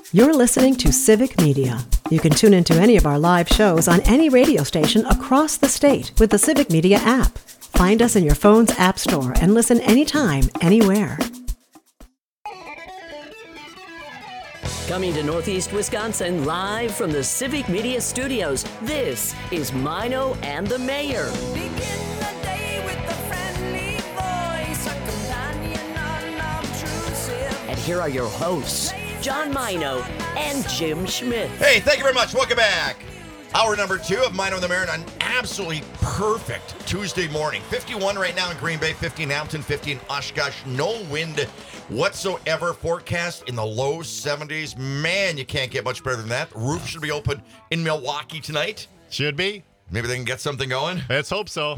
You're listening to Civic Media. You can tune into any of our live shows on any radio station across the state with the Civic Media app. Find us in your phone's app store and listen anytime, anywhere. Coming to Northeast Wisconsin live from the Civic Media Studios, this is Mino and the Mayor. Begin the day with a friendly voice, a companion unobtrusive. And here are your hosts, John Mino and Jim Schmidt. Hey, thank you very much. Welcome back. Hour number 2 of Mino and the Mayor on an absolutely perfect Tuesday morning. 51 right now in Green Bay, 50 in Hamilton, 50 in Oshkosh. No wind whatsoever. Forecast in the low 70s. Man, you can't get much better than that. The roof should be open in Milwaukee tonight. Should be. Maybe they can get something going. Let's hope so.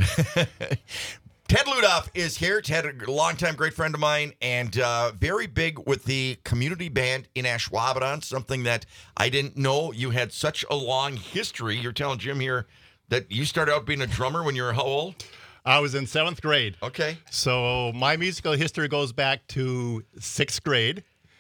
Ted Ludoff is here. Ted, a longtime great friend of mine, and very big with the community band in Ashwaubenon, something that I didn't know you had such a long history. You're telling Jim here that you started out being a drummer when you were how old? I was in 7th grade. Okay. So my musical history goes back to 6th grade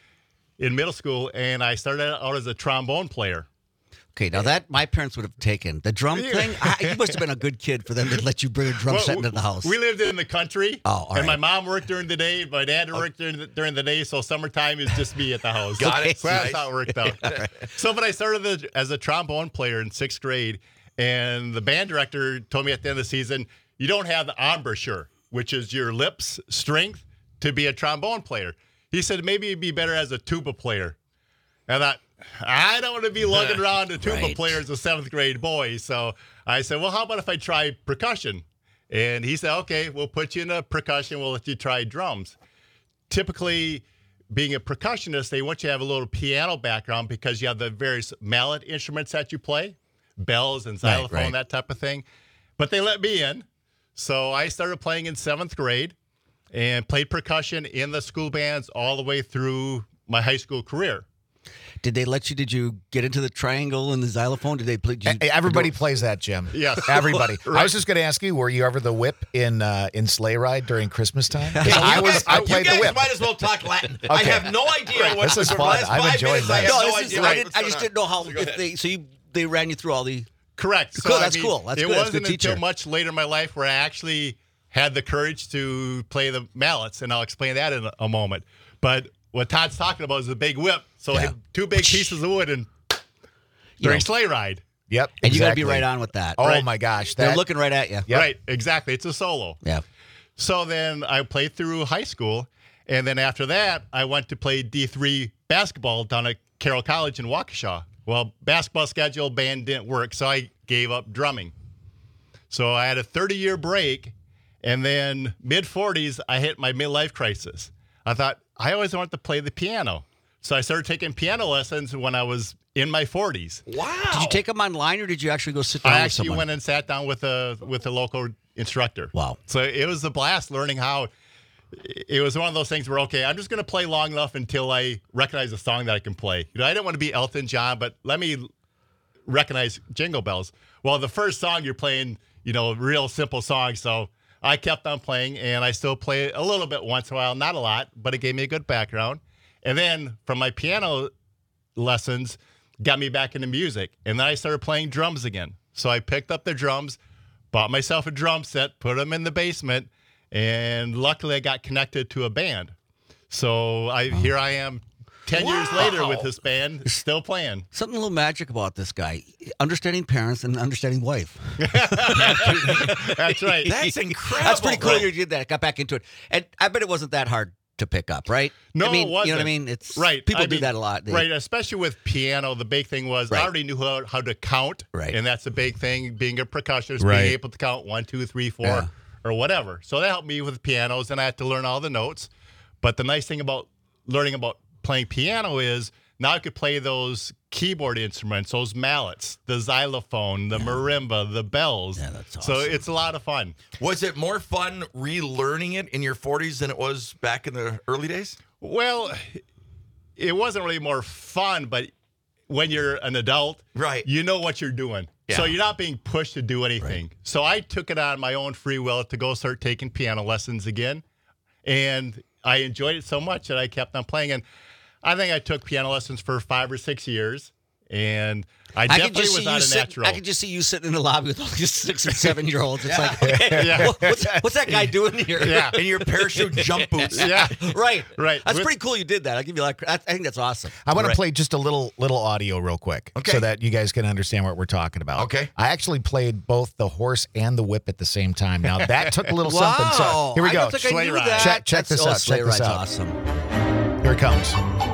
in middle school, and I started out as a trombone player. Okay, now that my parents would have taken. The drum thing, you must have been a good kid for them to let you bring a drum set into the house. We lived in the country, all and right. my mom worked during the day, my dad worked during the day, so summertime is just me at the house. Got it. So that's how it worked out. Right. So, but I started as a trombone player in 6th grade, and the band director told me at the end of the season, you don't have the embouchure, which is your lips' strength, to be a trombone player. He said maybe it'd be better as a tuba player. And I thought, I don't want to be lugging around a tuba player as a 7th grade boy. So I said, well, how about if I try percussion? And he said, okay, we'll put you in a percussion. We'll let you try drums. Typically, being a percussionist, they want you to have a little piano background because you have the various mallet instruments that you play, bells and xylophone, that type of thing. But they let me in. So I started playing in 7th grade and played percussion in the school bands all the way through my high school career. Did you get into the triangle and the xylophone? Did they play? Everybody plays that, Jim. Yes. Everybody. Right. I was just going to ask you, were you ever the whip in Sleigh Ride during Christmas time? I played the You guys whip. might as well talk Latin. I have no idea what This is for the fun. last I'm 5 enjoying minutes, I this. have No, no this is. idea. I just didn't know how. They ran you through all the. Correct. Cool, that's cool. That's it good. That's wasn't good teacher. until much later in my life where I actually had the courage to play the mallets, and I'll explain that in a moment. But what Todd's talking about is a big whip. So I had 2 big pieces of wood and during sleigh ride. Yep. And you got to be exactly. right on with that. Oh, Right. my gosh. They're looking right at you. Yep. Right, exactly. It's a solo. Yeah. So then I played through high school, and then after that, I went to play D3 basketball down at Carroll College in Waukesha. Well, basketball schedule, band didn't work, so I gave up drumming. So I had a 30-year break, and then mid-40s, I hit my midlife crisis. I thought, I always wanted to play the piano. So I started taking piano lessons when I was in my 40s. Wow. Did you take them online, or did you actually go sit down I with actually someone? went and sat down with a local instructor. Wow. So it was a blast learning how. It was one of those things where, okay, I'm just going to play long enough until I recognize a song that I can play. I didn't want to be Elton John, but let me recognize Jingle Bells. Well, the first song you're playing, a real simple song. So I kept on playing, and I still play a little bit once in a while, not a lot, but it gave me a good background. And then from my piano lessons, got me back into music. And then I started playing drums again. So I picked up the drums, bought myself a drum set, put them in the basement, and luckily I got connected to a band. So here I am 10 years later with this band, still playing. Something a little magic about this guy. Understanding parents and understanding wife. That's right. That's incredible. That's pretty cool you did that. Got back into it. And I bet it wasn't that hard to pick up, right? No, I mean, it wasn't. You know what I mean? It's right. People do that a lot. Right, especially with piano. The big thing was I already knew how to count. Right. And that's a big thing, being a percussionist, Right. being able to count 1, 2, 3, 4, or whatever. So that helped me with pianos, and I had to learn all the notes. But the nice thing about learning about playing piano is now I could play those keyboard instruments, those mallets, the xylophone, the marimba, the bells. Yeah, that's So awesome. it's a lot of fun. Was it more fun relearning it in your 40s than it was back in the early days? Well, it wasn't really more fun, but when you're an adult, Right. you know what you're doing. Yeah. So you're not being pushed to do anything. Right. So I took it on my own free will to go start taking piano lessons again. And I enjoyed it so much that I kept on playing. And I think I took piano lessons for 5 or 6 years, and I definitely was not a natural. I could just see you sitting in the lobby with all these 6 and 7-year-olds. It's like, Yeah. what's that guy doing here? Yeah. In your parachute jump boots. Yeah. Right. Right. That's With- pretty cool. You did that. I'll give you like. I think that's awesome. I want to Right. play just a little audio real quick, Okay. so that you guys can understand what we're talking about. Okay. I actually played both the horse and the whip at the same time. Now that took a little something. So Wow. here we I go. don't think I Sleigh knew ride. that. Check this out. Sleigh Check this ride's out. awesome. Here it comes.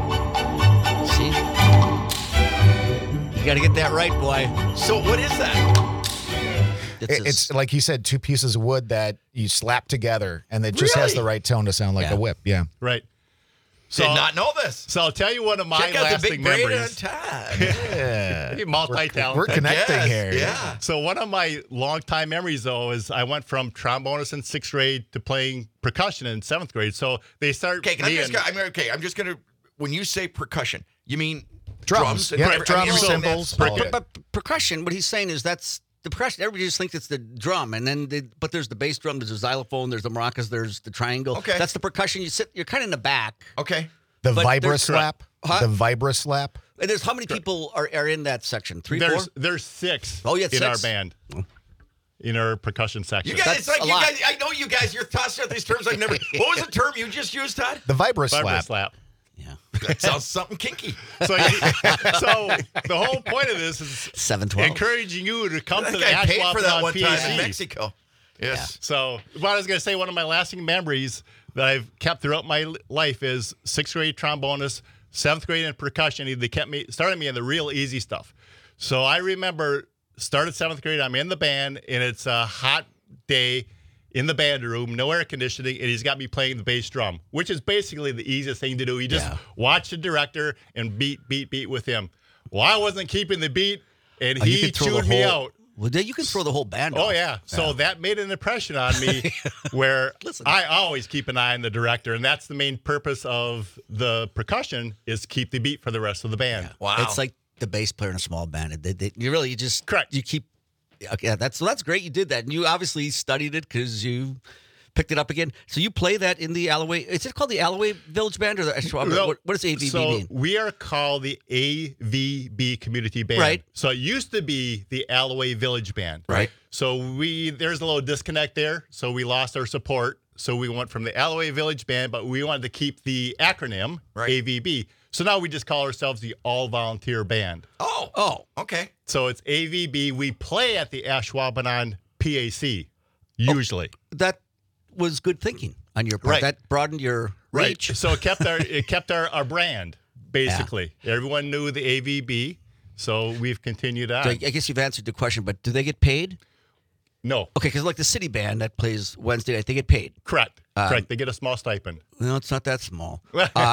See? You got to get that right, boy. So what is that? It's like you said, 2 pieces of wood that you slap together, and it just has Really? the right tone to sound like Yeah. a whip. Yeah. Right. Did not know this. So I'll tell you one of my Check out the lasting big brain on memories. Todd. Yeah. Multi-talented. We're connecting Yes, here. Yeah. So one of my longtime memories, though, is I went from trombonist in 6th grade to playing percussion in 7th grade. So they start. Okay, I'm just gonna. When you say percussion, you mean Drums. and Yeah, every- drums, everything cymbals, that's- all okay. But percussion, what he's saying is that's the percussion. Everybody just thinks it's the drum, and then but there's the bass drum, there's the xylophone, there's the maracas, there's the triangle. Okay. That's the percussion. You're kind of in the back. Okay. The But vibra there's- slap. Huh? The vibra slap. And there's how many people are in that section? 3, 4? There's 6 Oh, you had in our 6? band, in our percussion section. You guys, it's That's like a you lot. guys. I know you guys. You're tossing out these terms I've never. What was the term you just used, Todd? The vibra Vibra slap. slap. Yeah. That sounds something kinky. So the whole point of this is 7-12. encouraging you to come to That the guy paid Ashwaubenon for that one time in PAC. Mexico. Yes. So what I was going to say, one of my lasting memories that I've kept throughout my life is 6th grade trombonist, 7th grade in percussion. They started me in the real easy stuff. So I remember started 7th grade. I'm in the band, and it's a hot day in the band room, no air conditioning, and he's got me playing the bass drum, which is basically the easiest thing to do. You just watch the director and beat with him. Well, I wasn't keeping the beat, and Oh, you he could throw the chewed me whole- out. Well, then you can throw the whole band Oh off. yeah. So that made an impression on me where Listen. I always keep an eye on the director, and that's the main purpose of the percussion is keep the beat for the rest of the band. Wow. It's like the bass player in a small band. You just Correct. You keep. Okay, that's great. You did that, and you obviously studied it because you picked it up again. So you play that in the Alloway. Is it called the Alloway Village Band or the? No, What does AVB so mean? we are called the AVB Community Band. Right. So it used to be the Alloway Village Band. Right. So there's a little disconnect there. So we lost our support. So we went from the Alloway Village Band, but we wanted to keep the acronym AVB. So now we just call ourselves the All Volunteer Band. Oh, Okay. So it's AVB. We play at the Ashwaubenon PAC usually. that was good thinking on your part. Right. That broadened your reach. Right. So it kept our brand basically. Everyone knew the AVB, so we've continued on. So I guess you've answered the question, but do they get paid? No, Okay, because like the city band that plays Wednesday night, they get paid. correct. They get a small stipend. No, it's not that small.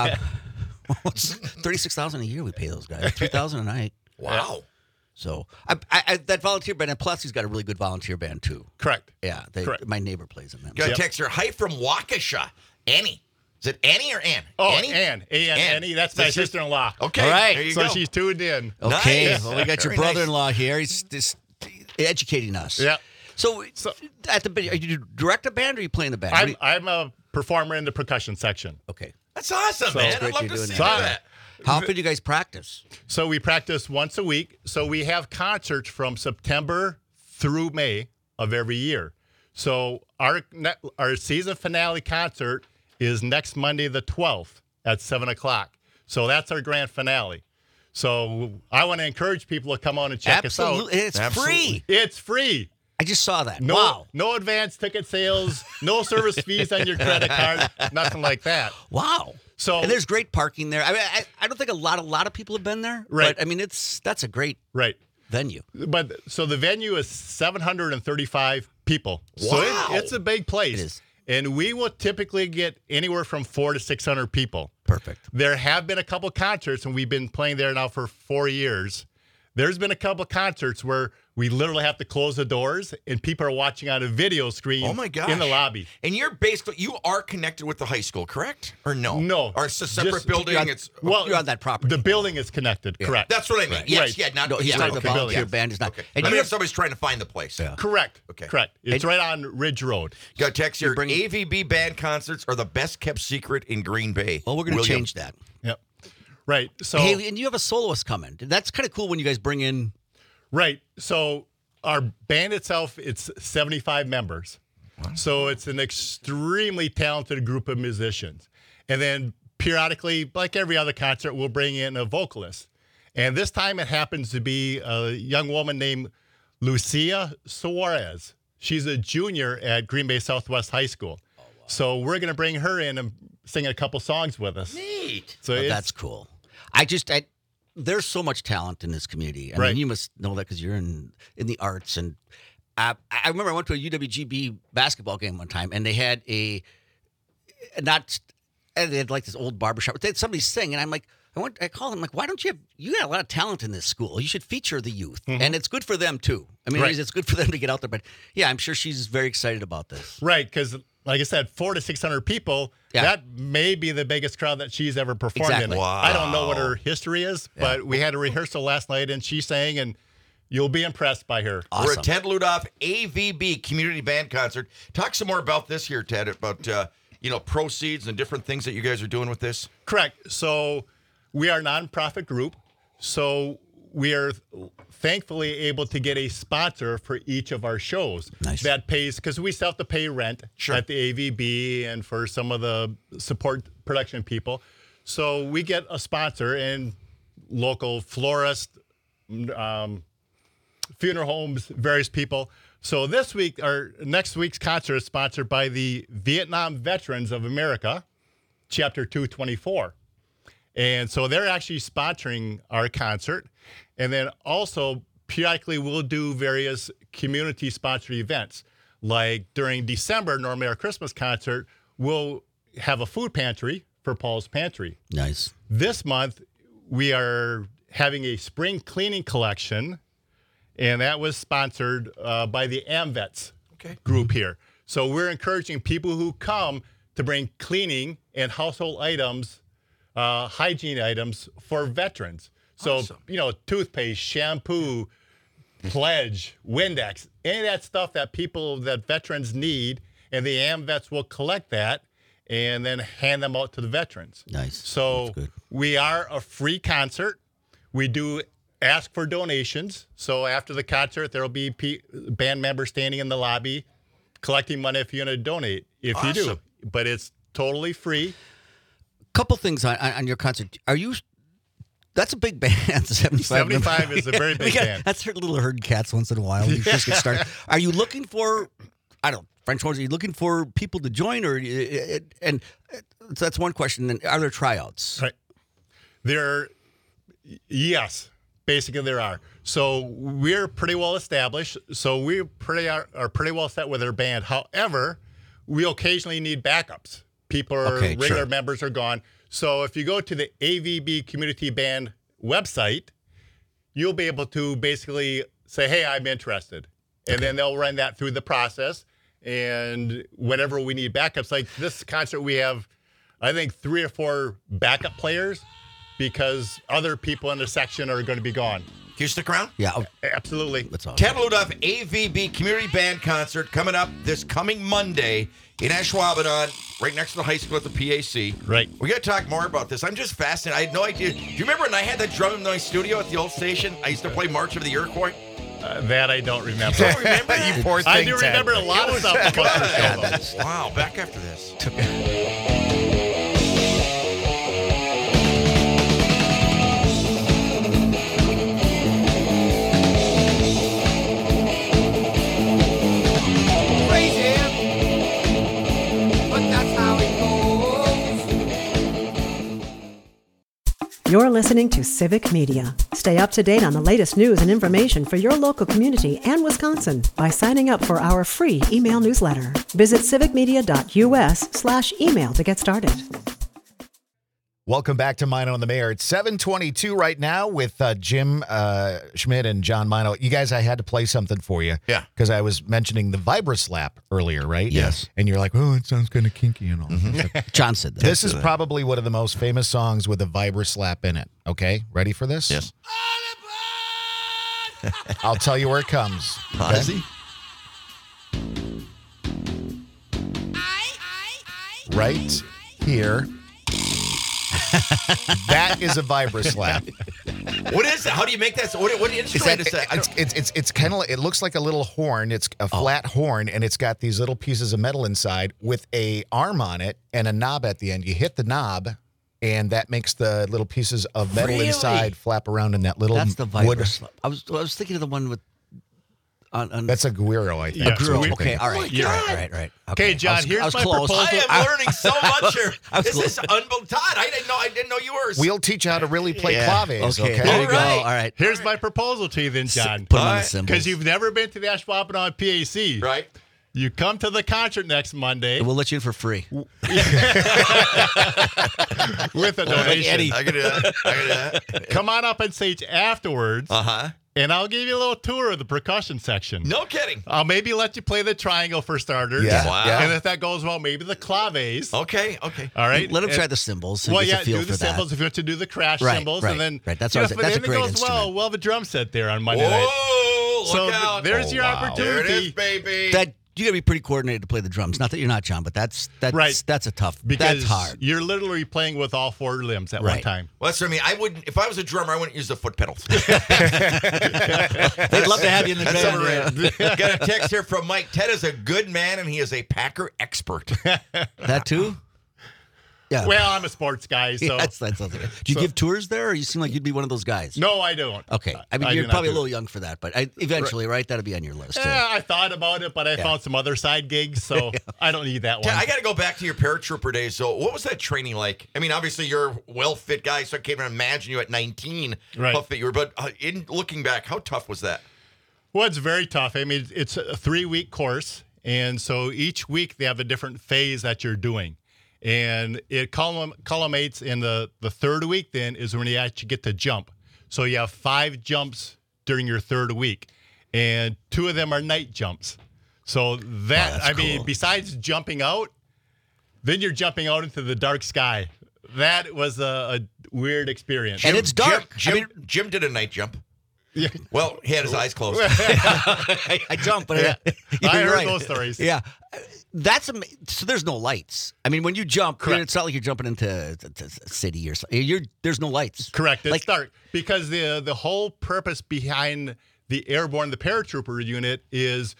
It's $36,000 a year we pay those guys. $3,000 a night. Wow. So I that volunteer band, and plus he's got a really good volunteer band too. Correct. Yeah, Correct. my neighbor plays in them. Got a Yep. text here. Hi from Waukesha. Annie. Is it Annie or Ann? Oh, Annie? Annie. Ann. That's my That's your- sister-in-law. Okay. All right. There you So go. she's tuned in. Okay, Nice. well we got your Very nice. brother-in-law here. He's just educating us. Yeah. So at the are you direct a band or are you playing the band? I'm a performer in the percussion section. Okay. That's awesome, So- man. It's I'd great love you're to doing see that. that. How often do you guys practice? So we practice once a week. So we have concerts from September through May of every year. So our season finale concert is next Monday the 12th at 7 o'clock. So that's our grand finale. So I want to encourage people to come on and check us out. Absolutely. It's free. It's free. I just saw that. No, Wow. no advance ticket sales, no service fees on your credit card, nothing like that. Wow. So- and there's great parking there. I mean, I don't think a lot of people have been there. Right. But I mean, that's a great Right. venue. But so the venue is 735 people. So Wow. it's a big place. It is. And we will typically get anywhere from 400 to 600 people. Perfect. There have been a couple concerts, and we've been playing there now for 4 years. There's been a couple concerts where we literally have to close the doors, and people are watching on a video screen Oh, my gosh. in the lobby. And you are connected with the high school, correct? Or no? No. Or it's a separate Just- building? you're on- It's You're on that property. The building is connected, correct. That's what I mean. Yes, Right. yeah, not No, he's yeah, talking okay. about the volunteer Yes. band is not. Okay. And But you if somebody's trying to find the place. Yeah. Correct. Okay. Correct. It's right on Ridge Road. Got a text here. bring- AVB band concerts are the best kept secret in Green Bay. well, we're going to William. change that. Yep. Right. So Hey, and you have a soloist coming. That's kind of cool when you guys bring in. Right. So our band itself, it's 75 members. Wow. So it's an extremely talented group of musicians. And then periodically, like every other concert, we'll bring in a vocalist. And this time it happens to be a young woman named Lucia Suarez. She's a junior at Green Bay Southwest High School. Oh, wow. So we're going to bring her in and sing a couple songs with us. Neat. So That's cool. There's so much talent in this community. I Right. mean, you must know that because you're in the arts. And I remember I went to a UWGB basketball game one time, and they had they had like this old barbershop. They had somebody sing, and I'm like, I called him, like, why don't you got a lot of talent in this school. You should feature the youth. And it's good for them, too. I mean, Right. it's good for them to get out there. But, yeah, I'm sure she's very excited about this. Right, because like I said, 400 to 600 people, Yeah. that may be the biggest crowd that she's ever performed Exactly. in. Wow. I don't know what her history is, but we had a rehearsal last night, and she sang, and you'll be impressed by her. We're Awesome. at Ted Ludoff AVB Community Band Concert. Talk some more about this here, Ted, about proceeds and different things that you guys are doing with this. Correct. So we are a nonprofit group, so we are thankfully able to get a sponsor for each of our shows. Nice. That pays, because we still have to pay rent at the AVB and for some of the support production people. So we get a sponsor, and local florist, funeral homes, various people. So next week's concert is sponsored by the Vietnam Veterans of America, Chapter 224. And so they're actually sponsoring our concert. And then also periodically we'll do various community sponsored events. Like during December, normally our Christmas concert, we'll have a food pantry for Paul's Pantry. Nice. This month, we are having a spring cleaning collection, and that was sponsored by the AMVETS group here. So we're encouraging people who come to bring cleaning and household items, hygiene items for veterans. So, toothpaste, shampoo, Pledge, Windex, any of that stuff that veterans need, and the AMVETS will collect that and then hand them out to the veterans. Nice. So That's good. we are a free concert. We do ask for donations. So after the concert, there will be band members standing in the lobby collecting money if you're going to donate, if you do. Awesome. But it's totally free. Couple things on your concert. That's a big band. 75 is a very big band. That's a little herd cats once in a while. You just get started. Are you looking for, French horns? Are you looking for people to join, and so that's one question. And are there tryouts? Right. Yes, basically there are. So we're pretty well established. So we are pretty well set with our band. However, we occasionally need backups. Regular members are gone. So if you go to the AVB Community Band website, you'll be able to basically say, hey, I'm interested. And then they'll run that through the process. And whenever we need backups, like this concert, we have, I think, 3 or 4 backup players because other people in the section are going to be gone. Can you stick around? Yeah. Absolutely. That's awesome. Ted Ludoff AVB Community Band Concert coming up this coming Monday in Ashwaubenon, right next to the high school at the PAC. Right. We got to talk more about this. I'm just fascinated. I had no idea. Do you remember when I had that drum in my studio at the old station? I used to play March of the Iroquois. That I don't remember. Don't remember that? You poor thing, I do Ted. remember a lot of stuff about the show, though. Wow, back after this. Crazy, but that's how it goes. You're listening to Civic Media. Stay up to date on the latest news and information for your local community and Wisconsin by signing up for our free email newsletter. Visit civicmedia.us/email to get started. Welcome back to Mino and the Mayor. It's 7:22 right now with Jim Schmidt and John Mino. You guys, I had to play something for you. Yeah. Because I was mentioning the VibraSlap earlier, right? Yes. And you're like, oh, it sounds kind of kinky and all. John said that. This is probably one of the most famous songs with a VibraSlap in it. Okay, ready for this? Yes. I'll tell you where it comes. Okay? Right here. That is a vibroslap. What is it? How do you make that? What instrument is that? It's kind of. It looks like a little horn. It's a flat horn, and it's got these little pieces of metal inside with a arm on it and a knob at the end. You hit the knob, and that makes the little pieces of metal Really? inside flap around in that little That's the wood. vibroslap. I was thinking of the one with. On That's a Guiro, I think. Yeah. Grill. so Okay, all my right, God. right. Okay, John, I was here's my close. proposal. I am learning so much here. I was This close. is unbelievable. Todd, I didn't know you were. We'll teach you how to really play Yeah. claves. Okay, Okay. there you go. All right. All right. Here's my proposal to you then, John. Put them on the Alright. cymbals. Because you've never been to the Ashwaubenon PAC. right. You come to the concert next Monday We'll let you in for free. with a donation. Eddie. I can do that. Come on up on stage afterwards, Uh-huh. and I'll give you a little tour of the percussion section. No kidding. I'll maybe let you play the triangle for starters. Yeah. Wow. And if that goes well, maybe the claves. Okay. All right. Let him And- try the cymbals. And Well, get yeah, a feel do for the cymbals that. if you want to do the crash Right, cymbals, right, and then right. That's you know, what I was- if that's a it great goes well, instrument. we'll have a drum set there on Monday night. Whoa! So Look out. there's your wow. opportunity. There it is, baby. That you got to be pretty coordinated to play the drums. Not that you're not, John, but that's Right. That's a tough. Because that's hard. you're literally playing with all four limbs at one Right. time. Well, that's what I mean. I wouldn't. If I was a drummer, I wouldn't use the foot pedals. They'd love to have you in the That's band. overrated. Got a text here from Mike. Ted is a good man, and he is a Packer expert. That too. Yeah. Well, I'm a sports guy, so Yes, that sounds like it. Do you give tours there, or you seem like you'd be one of those guys? no, I don't. Okay. I mean, do you're not probably a do little young for that, but eventually, right? That'll be on your list. Too. Yeah, I thought about it, but I found some other side gigs, so I don't need that Ted, one. I got to go back to your paratrooper days. So, what was that training like? I mean, obviously, you're a well-fit guy, so I can't even imagine you at 19 Right. how fit you were. But in looking back, how tough was that? Well, it's very tough. I mean, it's a 3-week course, and so each week they have a different phase that you're doing. And it culminates in the third week then is when you actually get to jump. So you have 5 jumps during your third week, and 2 of them are night jumps. So that, that's I mean, cool. besides jumping out, then you're jumping out into the dark sky. That was a weird experience. And it's dark. Jim did a night jump. Yeah. Well, he had his eyes closed. I jump, but I you're heard right. those stories. Yeah. That's so. There's no lights. I mean, when you jump, Correct. it's not like you're jumping into a city or something. There's no lights. Correct. It's Like- dark because the whole purpose behind the airborne, the paratrooper unit is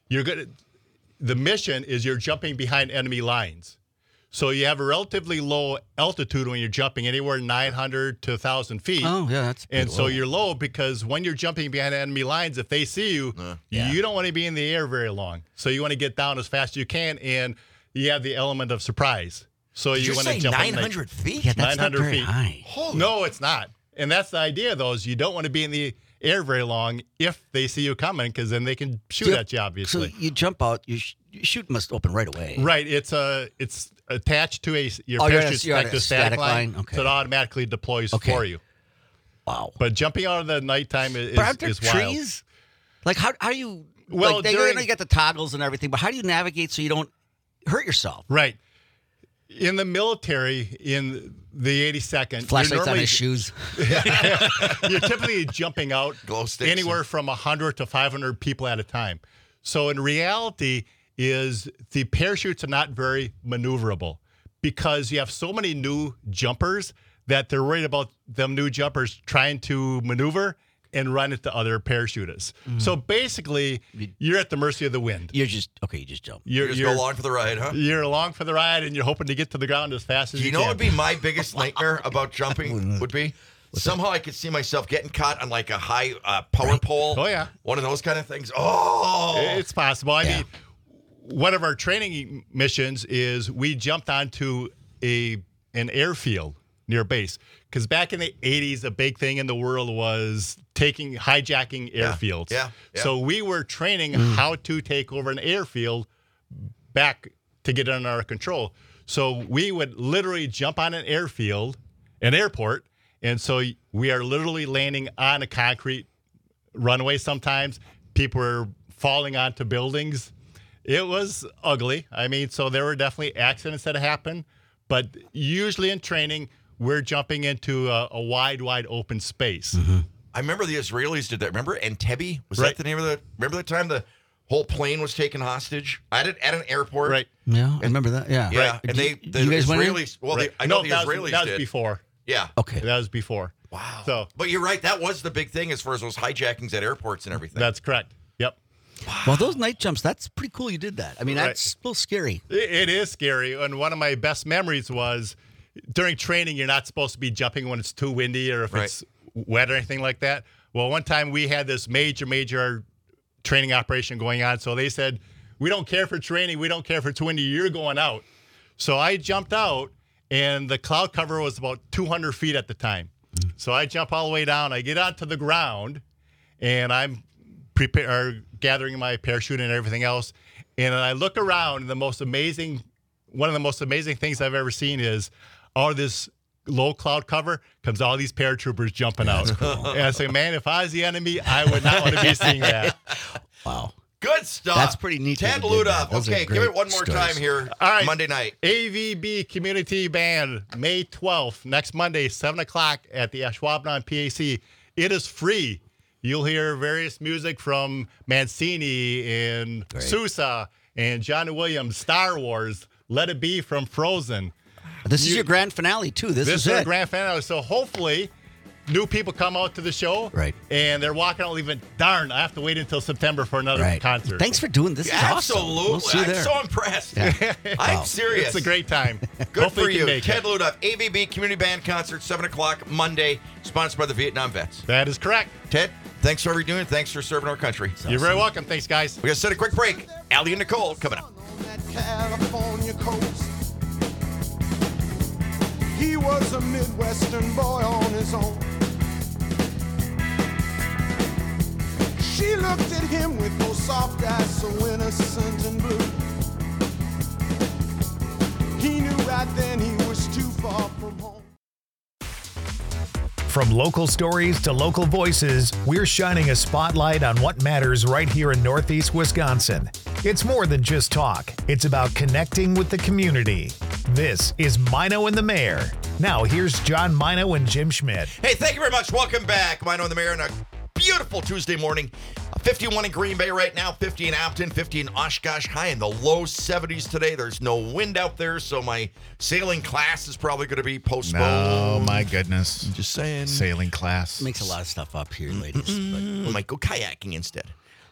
the mission is you're jumping behind enemy lines. So you have a relatively low altitude when you're jumping, anywhere 900 to 1,000 feet. Oh, yeah, that's And pretty so low. you're low because when you're jumping behind enemy lines, if they see you, you don't want to be in the air very long. So you want to get down as fast as you can, and you have the element of surprise. So Did you you want say to jump on 900 feet? Yeah, that's not 900 very feet. high. No, it's not. And that's the idea, though, is you don't want to be in the air very long if they see you coming, because then they can shoot at you, obviously. So you jump out. Your shoot must open right away. Right. It's attached to your Oh, parachute you're on like a the static line, Okay. so it automatically deploys Okay. for you. Wow. But jumping out of the nighttime is But aren't there is wild. trees? Like how do you? Well, like, they during- you got the toggles and everything, but how do you navigate so you don't hurt yourself? Right. In the military, in the 82nd, Flashlights on his shoes. you're typically jumping out Glow sticks. anywhere from 100 to 500 people at a time. So in reality, is the parachutes are not very maneuverable because you have so many new jumpers that they're worried about them new jumpers trying to maneuver and run into other parachutists. So basically, you're at the mercy of the wind. You just jump. You just go along for the ride, huh? You're along for the ride, and you're hoping to get to the ground as fast as Do you you know can. what would be my biggest nightmare about jumping would be? Somehow I could see myself getting caught on like a high power pole. Oh, yeah. One of those kind of things. Oh. It's possible. I mean, one of our training missions is we jumped onto an airfield near base. Because back in the 80s, a big thing in the world was hijacking airfields. Yeah. So we were training how to take over an airfield back to get it under our control. So we would literally jump on an airport, and so we are literally landing on a concrete runway sometimes. People were falling onto buildings. It was ugly. I mean, so there were definitely accidents that happened, but usually in training, we're jumping into a wide open space. I remember the Israelis did that. Remember Entebbe? Was Right. that the name of the? Remember the time the whole plane was taken hostage at an airport? Right. Yeah, I remember that. Yeah. Yeah. And the you guys went in? Israelis. Well, Right. I know No, the that Israelis was did. before. Yeah. Okay. That was before. Wow. So But you're right. That was the big thing as far as those hijackings at airports and everything. that's correct. Yep. Well, those night jumps, that's pretty cool you did that. I mean, Right. that's a little scary. It is scary. And one of my best memories was during training, you're not supposed to be jumping when it's too windy or if Right. it's wet or anything like that. Well, one time we had this major training operation going on. So they said, we don't care for training. We don't care if it's windy. You're going out. So I jumped out, and the cloud cover was about 200 feet at the time. So I jump all the way down. I get onto the ground, and I'm gathering my parachute and everything else. And I look around, and one of the most amazing things I've ever seen is this low cloud cover comes all these paratroopers jumping out. And I say, man, if I was the enemy, I would not want to be seeing that. Wow. Good stuff. That's pretty neat Ted that you did that. Ludoff. Those are Okay, give great it one more stories. time here. All right. Monday night. AVB Community Band, May 12th, next Monday, 7 o'clock at the Ashwaubenon PAC. It is free. You'll hear various music from Mancini and Sousa and John Williams, Star Wars, Let It Be from Frozen. This is your grand finale, too. This is is it. a grand finale. So hopefully new people come out to the show. Right. And they're walking out leaving, darn, I have to wait until September for another Right. concert. Thanks for doing this. This is awesome. Absolutely. We'll see you I'm there. so impressed. Yeah. I'm Wow. serious. It's a great time. Good Hopefully for you you. can make Ted it. Ludoff, AVB Community Band Concert, 7 o'clock Monday, sponsored by the Vietnam Vets. That is correct. Ted, thanks for everything you're doing. Thanks for serving our country. You're very welcome. Thanks, guys. We got to set a quick break. Allie and Nicole coming up. On that California coast, he was a Midwestern boy on his own. She looked at him with those soft eyes so innocent and blue. He knew right then he was too far from home. From local stories to local voices, we're shining a spotlight on what matters right here in Northeast Wisconsin. It's more than just talk. It's about connecting with the community. This is Mino and the Mayor. Now here's John Mino and Jim Schmidt. Hey, thank you very much. Welcome back. Mino and the Mayor on a beautiful Tuesday morning. 51 in Green Bay right now, 50 in Appleton, 50 in Oshkosh, high in the low 70s today. There's no wind out there, so my sailing class is probably going to be postponed. Oh, my goodness. Just saying. Sailing class. Makes a lot of stuff up here, ladies. We might go kayaking instead.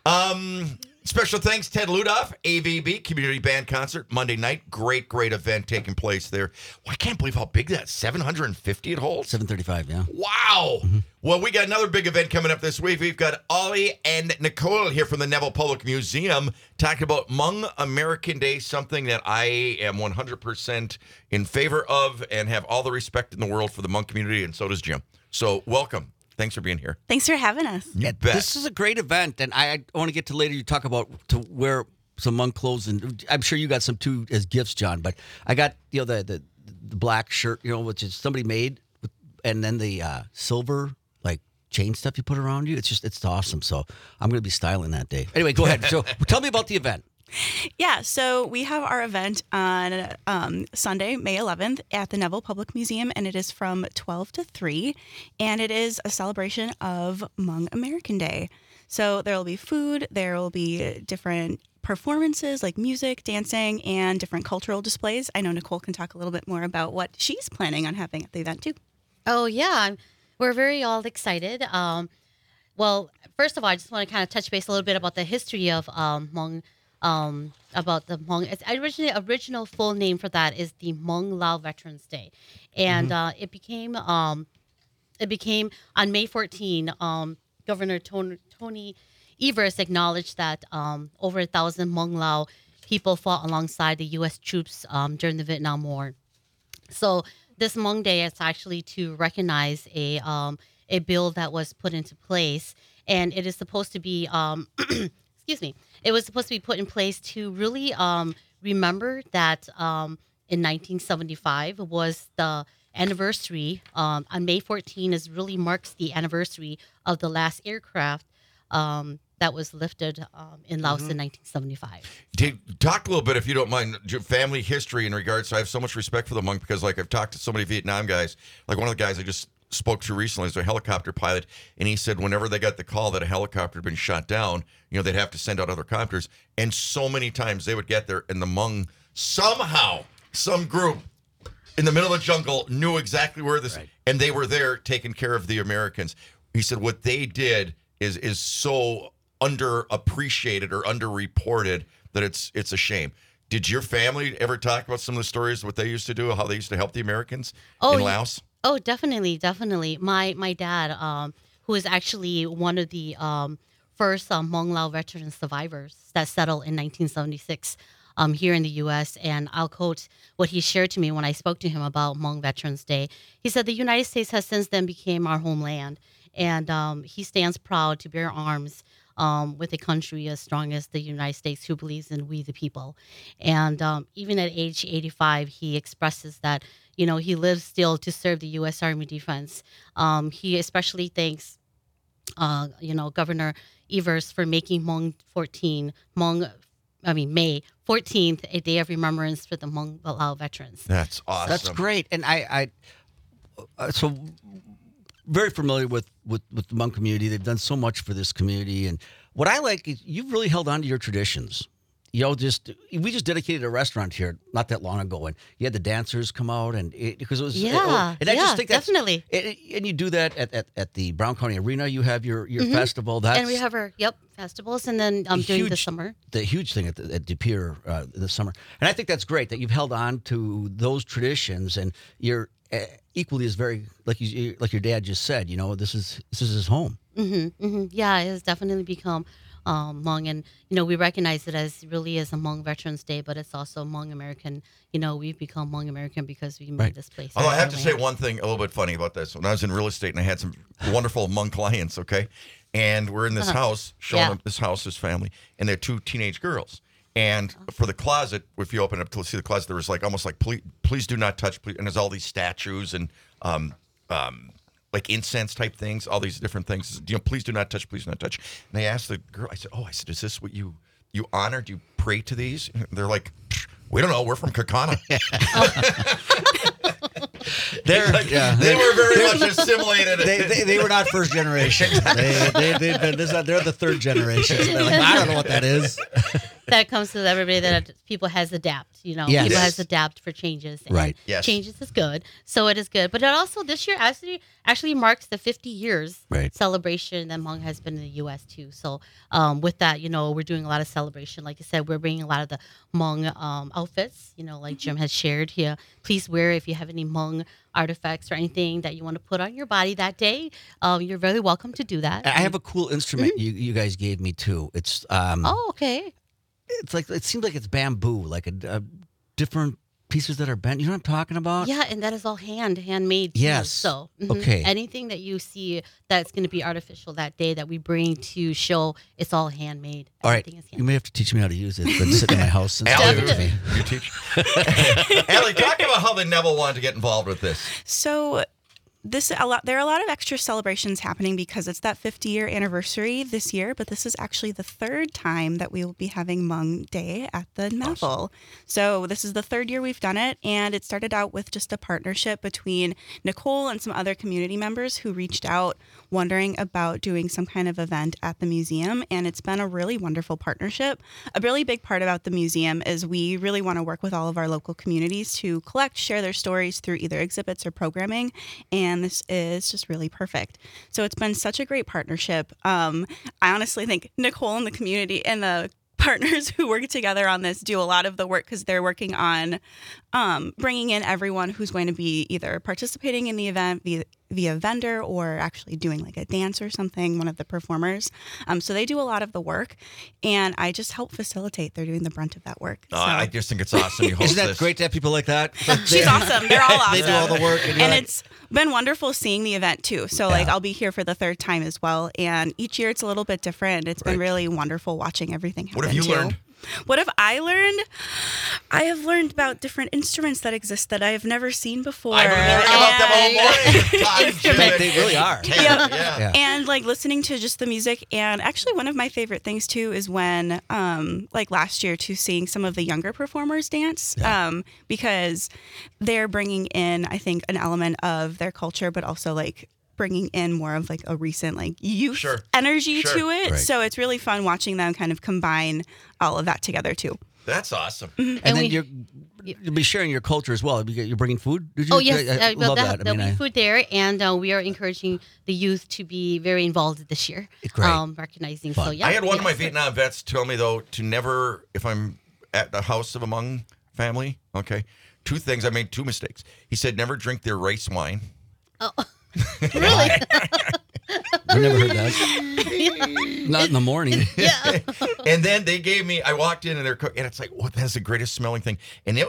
Special thanks, Ted Ludoff, AVB Community Band Concert, Monday night. Great event taking place there. Well, I can't believe how big that 750 it holds. 735, yeah. Wow. Well, we got another big event coming up this week. We've got Ollie and Nicole here from the Neville Public Museum talking about Hmong American Day, something that I am 100% in favor of and have all the respect in the world for the Hmong community, and so does Jim. So welcome. Thanks for being here. Thanks for having us. You bet. This is a great event, and I want to get to later. You talk about to wear some Hmong clothes, and I'm sure you got some too as gifts, John. But I got the black shirt, which is somebody made, and then the silver like chain stuff you put around you. It's awesome. So I'm going to be styling that day. Anyway, go ahead. So tell me about the event. Yeah, so we have our event on Sunday, May 11th at the Neville Public Museum, and it is from 12 to 3, and it is a celebration of Hmong American Day. So there will be food, there will be different performances like music, dancing, and different cultural displays. I know Nicole can talk a little bit more about what she's planning on having at the event, too. Oh, yeah. We're very all excited. Well, first of all, I just want to kind of touch base a little bit about the history of Hmong. About the Hmong. It's original full name for that is the Hmong Lao Veterans Day, and it became on May 14. Governor Tony Evers acknowledged that over 1,000 Hmong Lao people fought alongside the U.S. troops during the Vietnam War. So this Hmong Day is actually to recognize a bill that was put into place, and it is supposed to be excuse me. It was supposed to be put in place to really remember that in 1975 was the anniversary. On May 14 really marks the anniversary of the last aircraft that was lifted in Laos in 1975. Talk a little bit, if you don't mind, family history in regards to, I have so much respect for the Hmong because, like, I've talked to so many Vietnam guys. Like, one of the guys I just spoke to recently is a helicopter pilot, and he said whenever they got the call that a helicopter had been shot down, they'd have to send out other copters, and so many times they would get there, and the Hmong somehow, some group in the middle of the jungle, knew exactly where this, and they were there taking care of the Americans. He said what they did is so underappreciated or underreported that it's a shame. Did your family ever talk about some of the stories, what they used to do, how they used to help the Americans in Laos? Oh, definitely. My dad, who is actually one of the first Hmong Lao veteran survivors that settled in 1976 here in the U.S., and I'll quote what he shared to me when I spoke to him about Hmong Veterans Day. He said, "The United States has since then became our homeland, and he stands proud to bear arms with a country as strong as the United States, who believes in we the people." And even at age 85, he expresses that, he lives still to serve the U.S. Army Defense. He especially thanks, Governor Evers for making May 14th a day of remembrance for the Hmong Lao veterans. That's awesome. That's great. And I so very familiar with the Hmong community. They've done so much for this community. And what I like is you've really held on to your traditions. We just dedicated a restaurant here not that long ago, and you had the dancers come out, and because it was and I just think that's, definitely. And you do that at the Brown County Arena. You have your festival. And we have our festivals, and then during the summer. The huge thing at De Pere this summer, and I think that's great that you've held on to those traditions, and you're equally as very like your dad just said. This is his home. Yeah, it has definitely become Hmong, and we recognize it as really as a Hmong Veterans Day, but it's also Hmong American. We've become Hmong American because we made this place. Although I have to say one thing a little bit funny about this. When I was in real estate and I had some wonderful Hmong clients, okay, and we're in this house showing them this house, this family, and they're two teenage girls. And for the closet, if you open up to see the closet, there was almost like please do not touch, please, and there's all these statues and like incense type things, all these different things. Please do not touch, please do not touch. And they asked the girl, I said, is this what you honor? Do you pray to these? And they're like, we don't know. We're from Kakana. They were very much assimilated. They were not first generation. They're the third generation. So they're like, I don't know what that is. That comes to everybody that people has adapt. People has adapt for changes. And right. Yes. Changes is good. So it is good. But it also this year actually marks the 50 years celebration that Hmong has been in the U.S. too. So with that, we're doing a lot of celebration. Like I said, we're bringing a lot of the Hmong outfits. Like Jim has shared here. Please wear if you have any Hmong artifacts or anything that you want to put on your body that day. You're very welcome to do that. I have a cool instrument you guys gave me too. It's okay. It's like it seems like it's bamboo, like a different pieces that are bent. You know what I'm talking about? Yeah, and that is all handmade. Too. Yes. So okay, anything that you see that's going to be artificial that day that we bring to show, it's all handmade. All right, you may have to teach me how to use it. But sit in my house and Allie, with me. You teach. Allie, talk about how the Neville wanted to get involved with this. So there are a lot of extra celebrations happening because it's that 50-year anniversary this year, but this is actually the third time that we will be having Hmong Day at the Neville. Awesome. So this is the third year we've done it, and it started out with just a partnership between Nicole and some other community members who reached out wondering about doing some kind of event at the museum, and it's been a really wonderful partnership. A really big part about the museum is we really want to work with all of our local communities to share their stories through either exhibits or programming, and this is just really perfect. So it's been such a great partnership. I honestly think Nicole and the community and the partners who work together on this do a lot of the work because they're working on bringing in everyone who's going to be either participating in the event via vendor or actually doing like a dance or something, one of the performers. So they do a lot of the work, and I just help facilitate. They're doing the brunt of that work. So. I just think it's awesome. You host Isn't that great to have people like that? She's awesome. They're all awesome. They do all the work. And it's been wonderful seeing the event too. So I'll be here for the third time as well. And each year it's a little bit different. It's been really wonderful watching everything happen. What have you learned? What have I learned? I have learned about different instruments that exist that I have never seen before. I've been learning about them all morning. They really are. Yeah. And like listening to just the music. And actually one of my favorite things too is when, like last year too, seeing some of the younger performers dance because they're bringing in, I think, an element of their culture, but also like bringing in more of like a recent like youth energy to it. Right. So it's really fun watching them kind of combine all of that together too. That's awesome. And then you'll be sharing your culture as well. You're bringing food. Did you? Oh yes, I love that. There'll be food there, and we are encouraging the youth to be very involved this year. Great. Recognizing. Fun. So yeah. I had one of my Vietnam vets tell me though to never, if I'm at the house of a Hmong family, okay, two things. I made two mistakes. He said never drink their rice wine. Oh, really? I never heard that. Not in the morning. Yeah. And then they gave me, I walked in and they're cooking, and it's like, what? That's the greatest smelling thing. And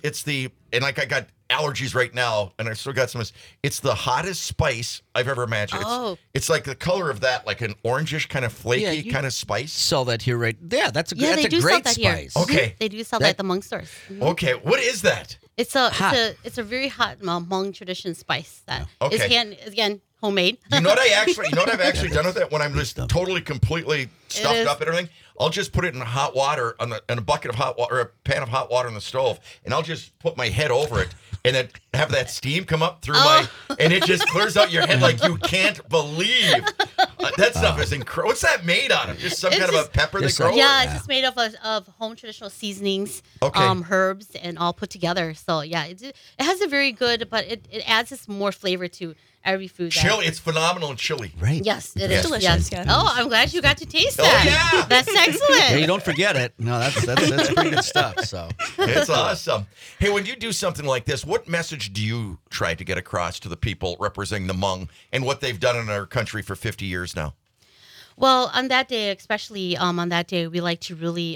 and like I got allergies right now, and I still got some. It's the hottest spice I've ever imagined. It's like the color of that, like an orangish kind of flaky kind of spice. Sell that here, right? Yeah, that's a they do great sell that here. spice. Okay. They do sell that at the Hmong stores. Mhm. Okay, what is that? It's a very hot Hmong tradition spice that is again homemade. You know what I've actually done with it when I'm just totally completely stuffed up and everything? I'll just put it in hot water in a bucket of hot water or a pan of hot water on the stove, and I'll just put my head over it and then have that steam come up through and it just clears out your head like you can't believe. That stuff is incredible. What's that made out of? Just some kind of a pepper that grows? Yeah, it's just made up of home traditional seasonings, herbs, and all put together. So yeah, it has a very good, but it adds this more flavor to every food. Chili, it's phenomenal in chili. Right. Yes, it It's is. delicious, Yes. yeah. Oh, I'm glad you got to taste that. yeah. That's excellent. Yeah, you don't forget it. No, that's pretty good stuff. So It's awesome. Hey, when you do something like this, what message do you try to get across to the people representing the Hmong and what they've done in our country for 50 years now? Well, on that day, especially on that day, we like to really,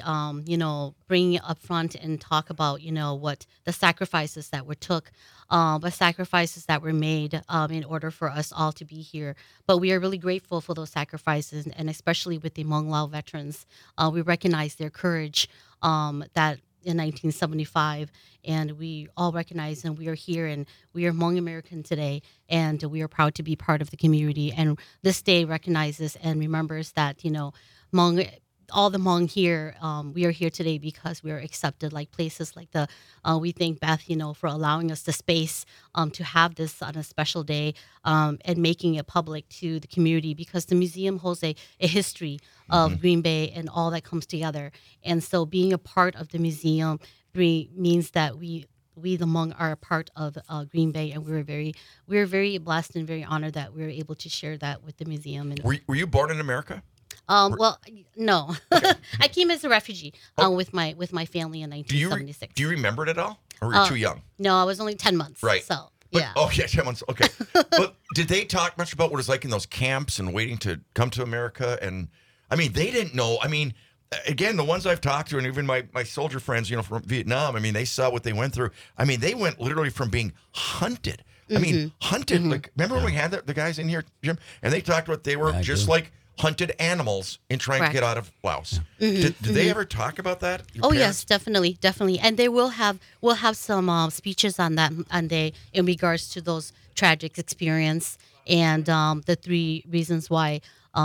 bring up front and talk about, what the sacrifices that were took, the sacrifices that were made in order for us all to be here. But we are really grateful for those sacrifices, and especially with the Hmong Lao veterans, we recognize their courage that in 1975, and we all recognize, and we are here, and we are Hmong American today, and we are proud to be part of the community. And this day recognizes and remembers that, Hmong, all the Hmong here, we are here today because we are accepted, like places like we thank Beth, for allowing us the space to have this on a special day and making it public to the community, because the museum holds a history of Green Bay and all that comes together. And so being a part of the museum means that we the Hmong are a part of Green Bay, and we're very blessed and very honored that we were able to share that with the museum. And Were you born in America? well, no, I came as a refugee with my family in Do you 1976. do you remember it at all, or were you too young? No, I was only 10 months. Right. So But, yeah. Oh, yeah, 10 months. Okay. But did they talk much about what it's like in those camps and waiting to come to America? And I mean, they didn't know. I mean, again, the ones I've talked to, and even my soldier friends, from Vietnam, I mean, they saw what they went through. I mean, they went literally from being hunted. I mean, hunted. Like, remember when we had the guys in here, Jim? And they talked about they were just like hunted animals in trying to get out of Laos. Did they ever talk about that? Oh yes, definitely. And they will have some speeches on that Monday in regards to those tragic experience and the three reasons why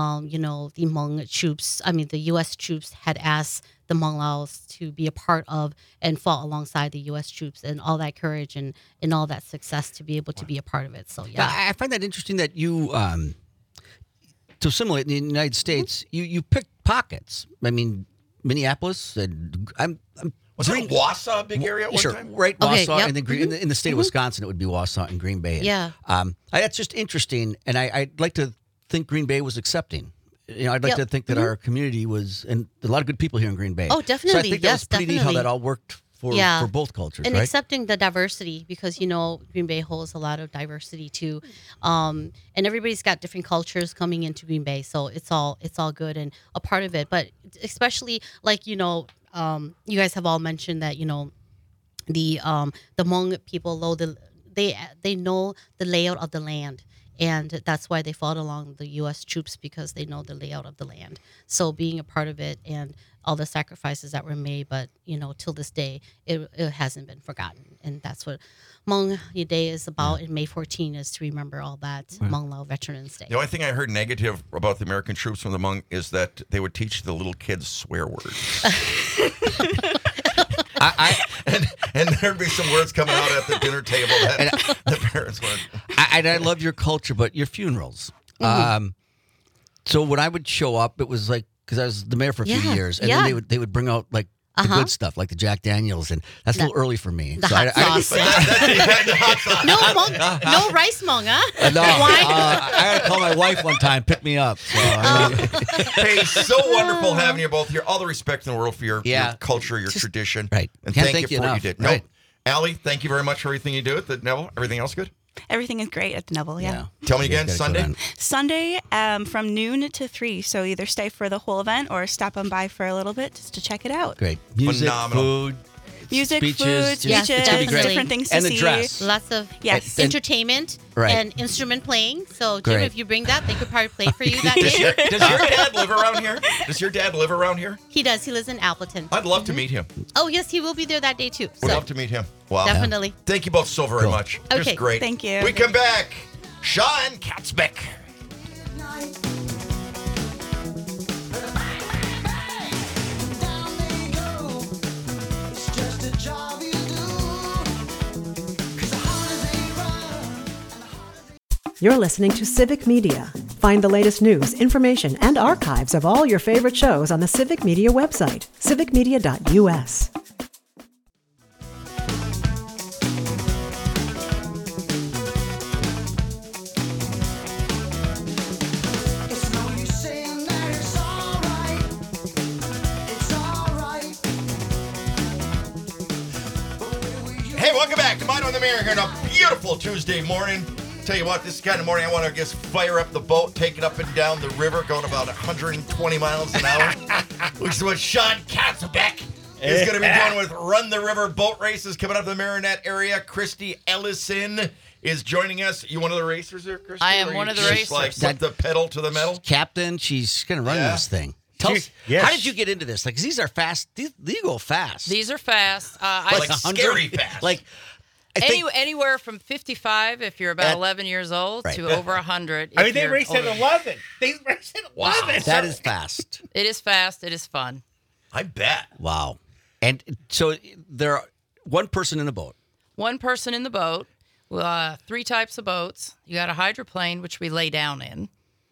the Hmong troops, the U.S. troops had asked the Hmong Laos to be a part of and fought alongside the U.S. troops, and all that courage and all that success to be able to be a part of it. So yeah, I find that interesting that you. To assimilate in the United States, you pick pockets. I mean, Minneapolis and Was it Wausau a big area at one time? Right, Okay, Wausau, yep. and then in the state of Wisconsin, it would be Wausau and Green Bay. And, Yeah. that's just interesting, and I'd like to think Green Bay was accepting. I'd like to think that our community was, and a lot of good people here in Green Bay. Oh, definitely. So I think that was pretty neat how definitely. that all worked for both cultures, and right? accepting the diversity, because Green Bay holds a lot of diversity too, and everybody's got different cultures coming into Green Bay, so it's all good and a part of it. But especially like you guys have all mentioned that the Hmong people they know the layout of the land. And that's why they fought along the U.S. troops, because they know the layout of the land. So being a part of it and all the sacrifices that were made, but, till this day, it hasn't been forgotten. And that's what Hmong Day is about. And May 14 is to remember all that, Hmong Lao Veterans Day. The only thing I heard negative about the American troops from the Hmong is that they would teach the little kids swear words. And there'd be some words coming out at the dinner table that the parents would. I love your culture, but your funerals. So when I would show up, it was like, because I was the mayor for a few years, and then they would bring out like The good stuff, like the Jack Daniels, and that's a little early for me. The So hot sauce. No Hmong, no rice Hmong, huh? No, Why? I had to call my wife one time, pick me up. So, Hey, so wonderful having you both here. All the respect in the world for your culture, your tradition. Right. And Can't thank you for what you enough. did. Right. No, Allie, thank you very much for everything you do at the Neville. Everything else good? Everything is great at the Neville, yeah. Tell me again, Sunday? Sunday from noon to 3. So either stay for the whole event or stop on by for a little bit just to check it out. Great. Music, Phenomenal. food. Music, speeches, food, Yes, speeches, definitely. different things to And the see. dress. Lots of Yes. entertainment Right. and instrument playing. So, Jim, Great. if you bring that, they could probably play for you that Does day. your dad live around here? Does your dad live around here? He does. He lives in Appleton. I'd love to meet him. Oh, yes, he will be there that day, too. Would So, love to meet him. Wow. definitely. Thank you both so very much. Okay. Just great. Thank you. We come back. Sean Katzbeck. You're listening to Civic Media. Find the latest news, information, and archives of all your favorite shows on the Civic Media website, civicmedia.us. It's no use saying that it's alright. It's alright. Hey, welcome back to Mine on the Mirror here on a beautiful Tuesday morning. Tell you what, this kind of morning I want to just fire up the boat, take it up and down the river, going about 120 miles an hour, which is what Sean Katzbeck is going to be doing with Run the River boat races coming up the Marinette area. Christy Ellison is joining us. You one of the racers there, Christy? I am Or one you of the just, racers. Like, put the pedal to the metal? Captain, she's going to run this thing. Tell us, yes. how did you get into this? Like, 'cause these are fast. These go fast. These are fast. Like 100? scary fast. Like, I think Anywhere from 55 if you're about 11 years old Right. to over 100. I if mean, they you're race at older. 11. They race at 11. that is fast. It is fast. It is fun. I bet. Wow. And so there are one person in the boat. One person in the boat. 3 types of boats. You got a hydroplane, which we lay down in.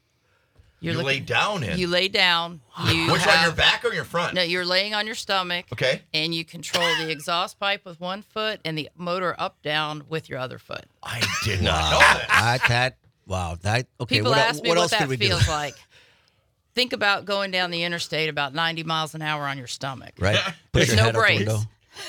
You lay down in? You lay down. You Which on your back or your front? No, you're laying on your stomach. Okay. And you control the exhaust pipe with one foot and the motor up down with your other foot. I did not know that. Okay. People ask me what else that could we feels do? like. Think about going down the interstate about 90 miles an hour on your stomach. Right. There's your no head out the brakes. window.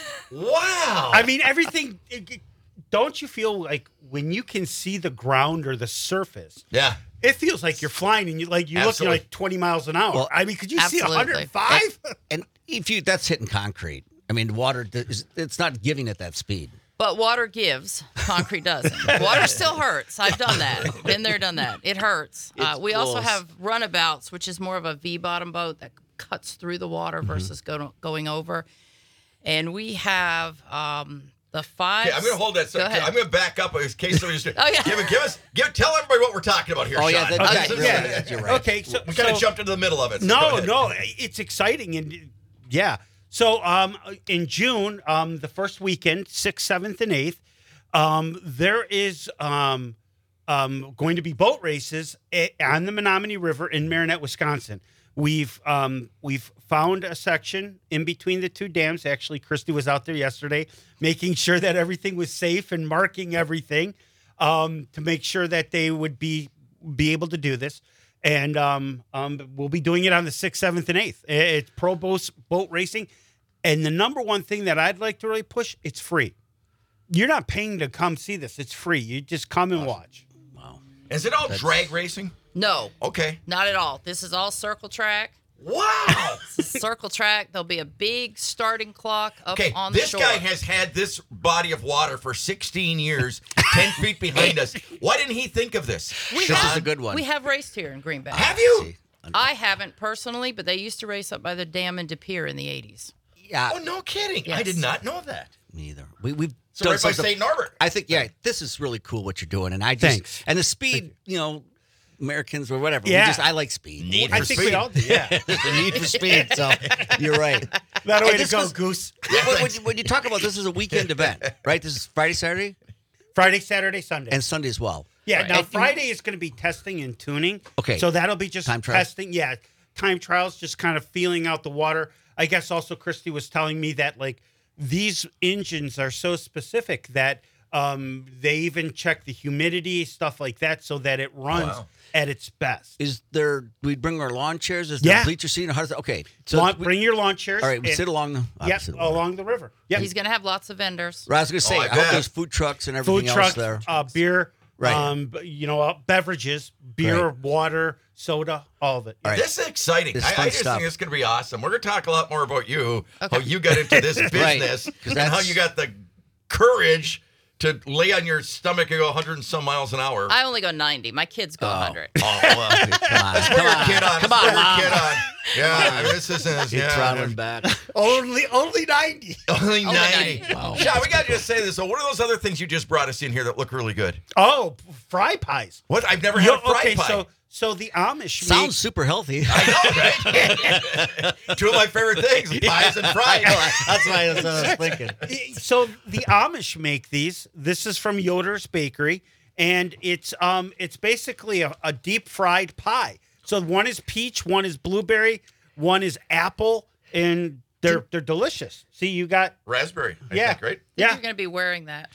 Wow. I mean, everything. Don't you feel like when you can see the ground or the surface? Yeah. It feels like you're flying and you're looking Absolutely. like 20 miles an hour. Well, I mean, could you see absolutely. 105? And if you that's hitting concrete. I mean, water. It's not giving it that speed. But water gives, concrete doesn't. Water still hurts. I've done that. Been there, done that. It hurts. We also close. have runabouts, which is more of a V-bottom boat that cuts through the water versus going over. And we have the 5. Okay, I'm going to hold that. Go ahead. I'm going to back up in case somebody just. Oh, yeah. Tell everybody what we're talking about here. Oh, yeah, Sean. you're right. Okay, so We kind of jumped into the middle of it. so go No, ahead. no, it's exciting and yeah. So in June, the first weekend, 6th, 7th, and 8th, there is going to be boat races on the Menominee River in Marinette, Wisconsin. We've found a section in between the two dams. Actually, Christy was out there yesterday making sure that everything was safe and marking everything to make sure that they would be able to do this. And we'll be doing it on the 6th, 7th, and 8th. It's pro boat racing. And the number one thing that I'd like to really push, it's free. You're not paying to come see this. It's free. You just come and watch. Is it all drag racing? No. Okay. Not at all. This is all circle track. Wow. This is circle track. There'll be a big starting clock up Okay, on the this shore. guy has had this body of water for 16 years, 10 feet behind us. Why didn't he think of this? This is a good one. We have raced here in Green Bay. Have you? I haven't personally, but they used to race up by the dam in De Pere in the 80s. Yeah. Oh, no kidding. I Yes. did not know that. Me either. We've So done right by some St. Norbert. I think this is really cool what you're doing, and I just Thanks. and the speed, Americans or whatever. Yeah. I like speed. I think we all do, yeah. the need for speed. So you're right. That way And to this go, was- Goose. when you talk about this is a weekend event, right? This is Friday, Saturday, Friday, Saturday, Sunday. and Sunday as well. Yeah, Right. now And- Friday is going to be testing and tuning. Okay. So that'll be just Time trials? testing. Yeah, time trials, just kind of feeling out the water. I guess also Christy was telling me that like these engines are so specific that they even check the humidity, stuff like that, so that it runs at its best. Is there? We bring our lawn chairs. Is there a bleacher seat? How does that? Okay, so bring your lawn chairs. All right, we sit along the. Along the river. Yeah, He's going to have lots of vendors. Right, I was going to say, I hope there's food trucks and everything else there. Beer. Right. Beverages, beer, water, soda, all of it. All right. This is exciting. This is I fun just stuff. think it's going to be awesome. We're going to talk a lot more about you, how you got into this business, and how you got the courage to lay on your stomach and go 100 and some miles an hour. I only go 90. My kids go 100. Oh, well. Let's put your kid on. Come on, Mom. Yeah, I mean, this isn't. You're throttling back. Only 90. Only 90. Wow. Sean, we got to just say this. So, what are those other things you just brought us in here that look really good? Oh, fry pies. What? I've never had a fry pie. So the Amish sounds super healthy. I know, right? Two of my favorite things: pies and fries. That's what I was thinking. So the Amish make these. This is from Yoder's Bakery, and it's basically a deep fried pie. So one is peach, one is blueberry, one is apple, and they're delicious. See, you got raspberry. I think, right? You're going to be wearing that.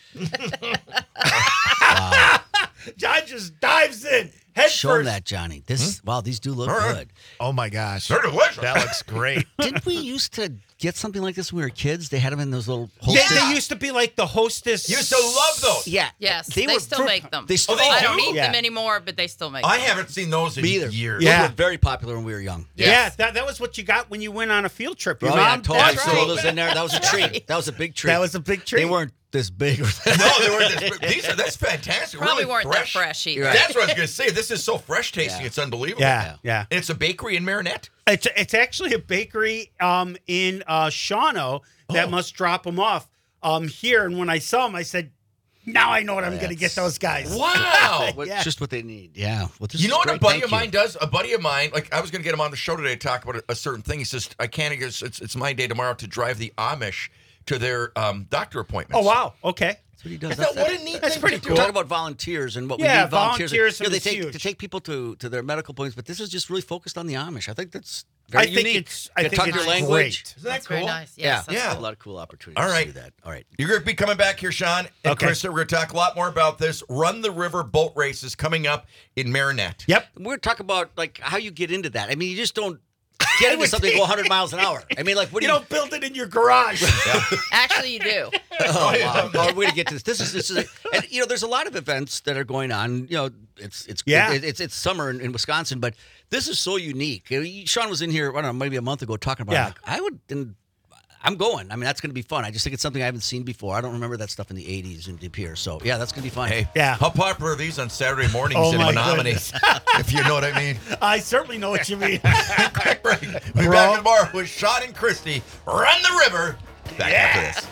Wow. John just dives in. Head Show first. that, Johnny. Wow, these do look right. good. Oh my gosh. They're delicious. That looks great. Didn't we used to get something like this when we were kids? They had them in those little They hostess. used to be like the Hostess. Used to love those. Yeah. Yes, they still make them. They still I do? don't eat Yeah. them anymore, but they still make I them. haven't seen those in Me either. years. Those Yeah. were very popular when we were young. Yeah, that was what you got when you went on a field trip. Your Oh, yeah, mom, totally. Dad, Throw those in there. That was a treat. That was a big treat. That was a big treat. They weren't this big. No, they weren't. That's fantastic. Probably really weren't fresh. that fresh either. Right. That's what I was going to say. This is so fresh tasting. Yeah. It's unbelievable. Yeah. And it's a bakery in Marinette. It's actually a bakery in Shawano that must drop them off here. And when I saw them, I said, now I know what I'm going to get those guys. Wow. What's just what they need. Yeah. Well, this You is know what great. a buddy Thank of you. mine does? A buddy of mine, like I was going to get him on the show today to talk about a certain thing. He says, I can't, it's my day tomorrow to drive the Amish to their doctor appointments. Oh, wow. Okay. That's what he does. What a neat That's thing pretty to do. We're talking about volunteers and what we Yeah, need volunteers. volunteerism they is take huge. to take people to their medical appointments, but this is just really focused on the Amish. I think that's very unique. I You think talk it's your language. great. Isn't that That's cool? very nice. Yeah, Yes, that's Yeah. a lot of cool opportunities All right. to do that. All right. You're going to be coming back here, Sean. And Okay. Krista, we're going to talk a lot more about this. Run the River boat race is coming up in Marinette. Yep. We're going to talk about like how you get into that. I mean, you just don't get into something go 100 miles an hour. I mean, like what do You don't build it in your garage. Actually, you do. Oh, wow. Oh, we're gonna get to this. This is, and there's a lot of events that are going on. It's summer in Wisconsin, but this is so unique. Sean was in here, I don't know, maybe a month ago talking about. Yeah. It. Like, I'm going. I mean, that's going to be fun. I just think it's something I haven't seen before. I don't remember that stuff in the '80s in De Pere. So yeah, that's going to be fun. Hey, Yeah. how popular are these on Saturday mornings Oh, in my Menominee? goodness. If you know what I mean. I certainly know what you mean. Quick break. We'll be back tomorrow with Sean and Christy. Run the River. Back after this.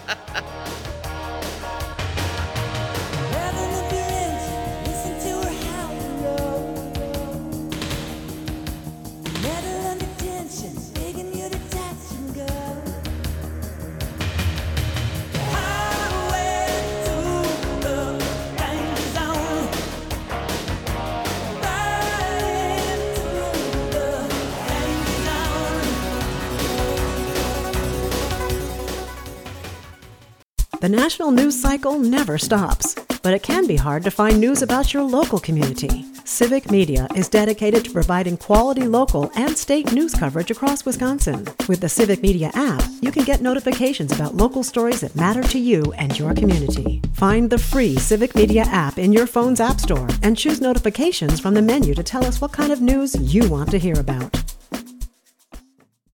Listen to her howl. Metal under tension, begging you to touch and go. Highway to the danger zone. Riding through the danger zone. The national news cycle never stops, but it can be hard to find news about your local community. Civic Media is dedicated to providing quality local and state news coverage across Wisconsin. With the Civic Media app, you can get notifications about local stories that matter to you and your community. Find the free Civic Media app in your phone's app store and choose notifications from the menu to tell us what kind of news you want to hear about.